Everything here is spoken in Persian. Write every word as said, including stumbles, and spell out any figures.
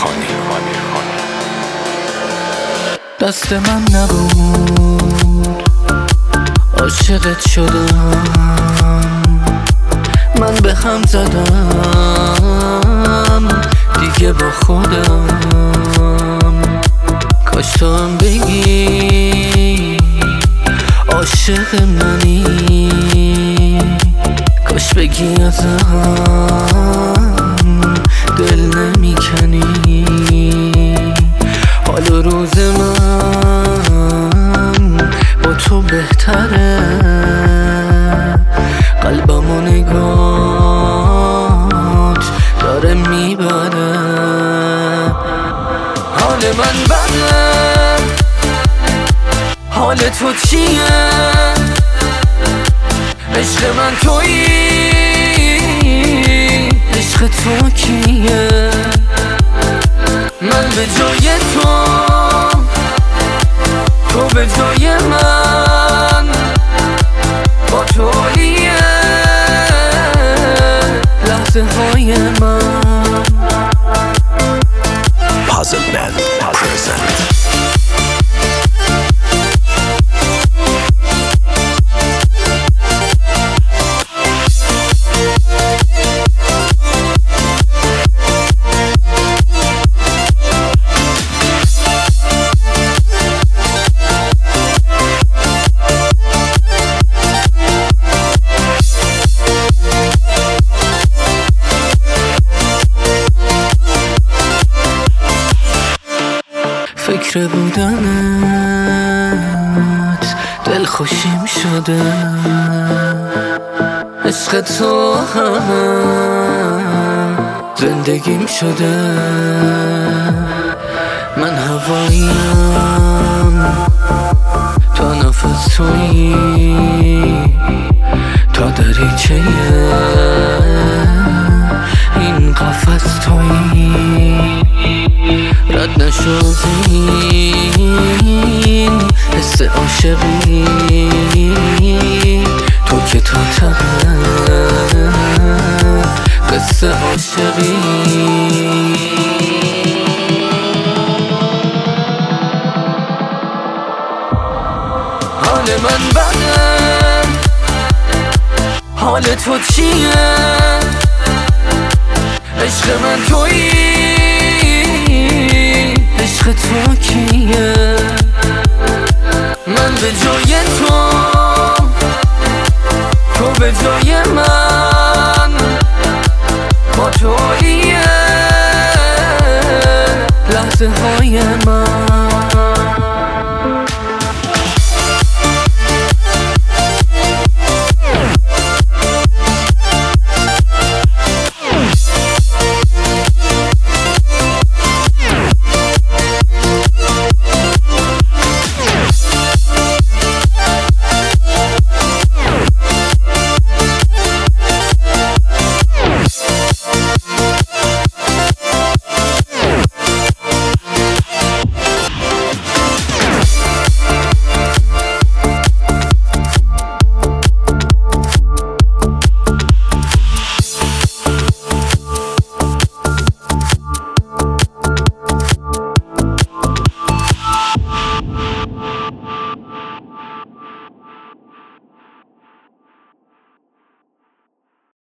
خانی. دست من نبود عاشقت شدم، من به هم زدم دیگه با خودم. کاش تو هم بگی عاشق منی، کاش بگی ازم دل نمی کنی. حال و روز من با تو بهتره، قلبم و نگات داره میبره. حال من بده، حال تو چیه؟ عشق من تویی، عشق تو کیه؟ من به جای تو، تو به جای من، با تویه لحظه های من. پازل بند، پازل زند. فکر بودنت دل خوشیم شده، عشق تو هم زندگیم شده. من هواییم، تا نفس تویی، تا دریچه این قفس تویی. رد نشو زین حس عاشقی، تو که تا ته قصه عاشقی. حال من بده، حال تو چیه؟ عشق من تویی، عشق تو کیه؟ من به جای تو، تو به جای من، با تویه لحظه های من.